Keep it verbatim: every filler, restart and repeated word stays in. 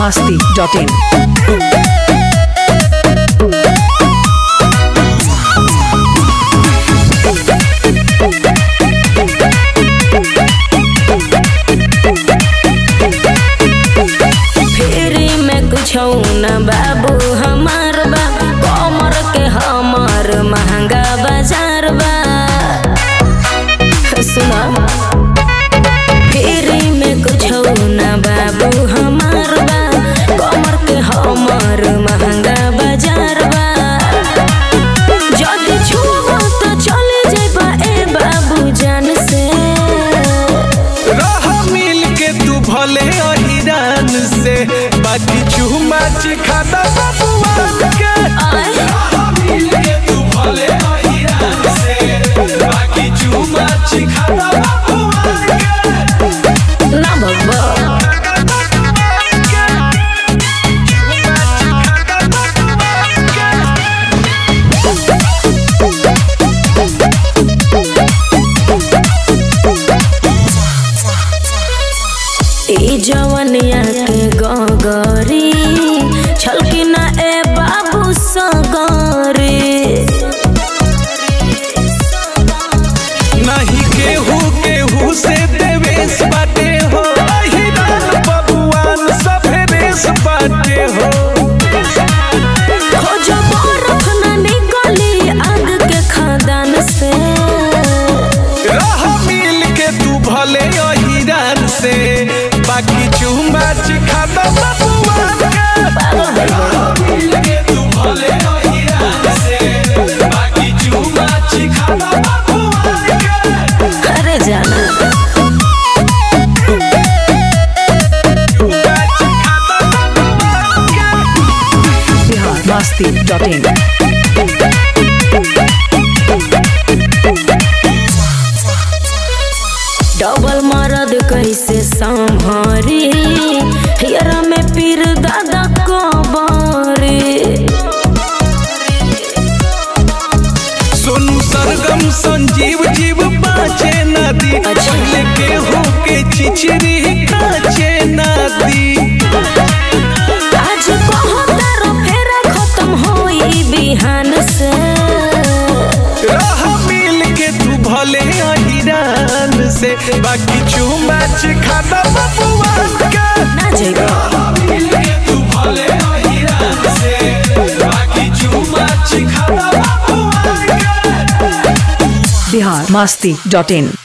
masti dot in. न बाबू हमार बा कमर के हमार महंगा बाजार बा। सुना फेरी में कुछ न बाबू हमार बा कमर के हमार महंगा बाजार बा। जल्दी छुआ तो चले जाइबा ए बाबू जान से रह मिल के तू भले अहिरान से बाकी चुमा चिखाता बबुआ के मिल के तू भले अहिरान से बाकी चुमा चिखाता बबुआ के ना बब्बा जवनिया के गगरी छलकी ना ए बाबू सगरी नहीं केहू केहू से देवेश बाटे हो हिरान बबुआन सभे रेस बाटे हो। खोजो बरफ ना निकली आग के खदान से रह मिल के तू भले अहिरान से बाकी चुमा चिखाता बबुआ के मिल के तू भले अहिरान से बाकी चुमा चिखाता बबुआ के। अरे जाना चुमा चिखाता बबुआ के। Bihar masti dot in. Double मरद कैसे संभारी हियरा में पीर दादा कबारी। सोनू सरगम संजीव जीव बाचे नदी पहले के हो के चिचरी काचे नदी। आज कहो तारो फेरा खत्म होई बिहान से रह मिल के तू भले अहिरान से बाकी चुमा चिखाता बबुआ के ना जाइबा मिल के तू भले अहिरान से बाकी चुमा चिखाता बबुआ के। Bihar masti dot in.